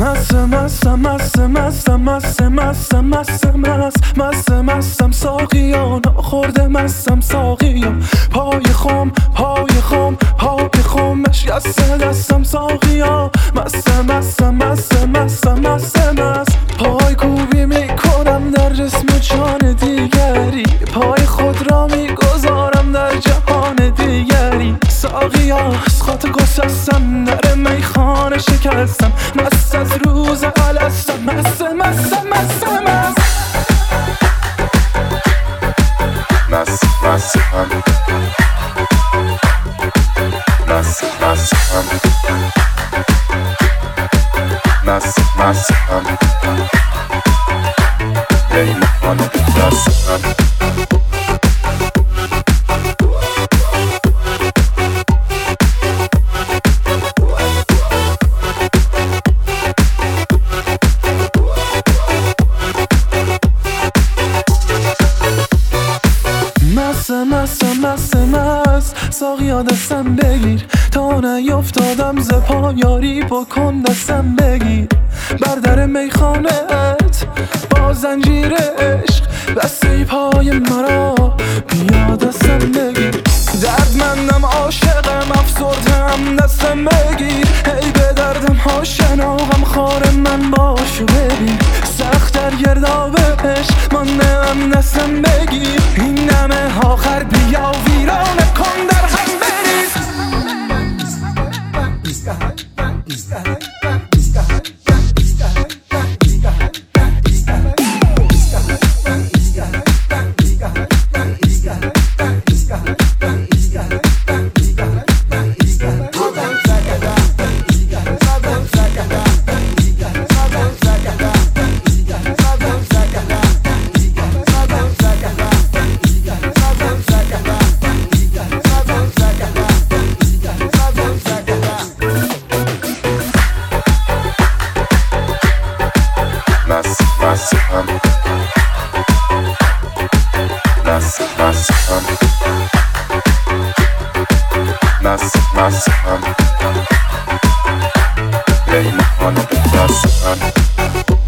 مستم ساقیا نخورده مستم ساقیا پای خم شکسته دستم ساقیا مستم پای کوبی میکنم در جسم جان دیگری پای خود را میگذارم در جهان دیگری ساقیا از خاط گسستم در میخانه شکستم مست از روز الستم ساقیا دستم بگیر تا نیفتادم ز پا یاری بکن دستم بگیر بر در میخانه‌ات با زنجیر عشق بسته پای مرا بیا دستم بگیر دردمندم عاشقم افسردم دستم بگیر ای به دردم آشنا غمخوار من باش و ببین سخت در گردابش ماندم دستم بگیر این دم آخر بیا ویرانه کن در هم بریز Play my on the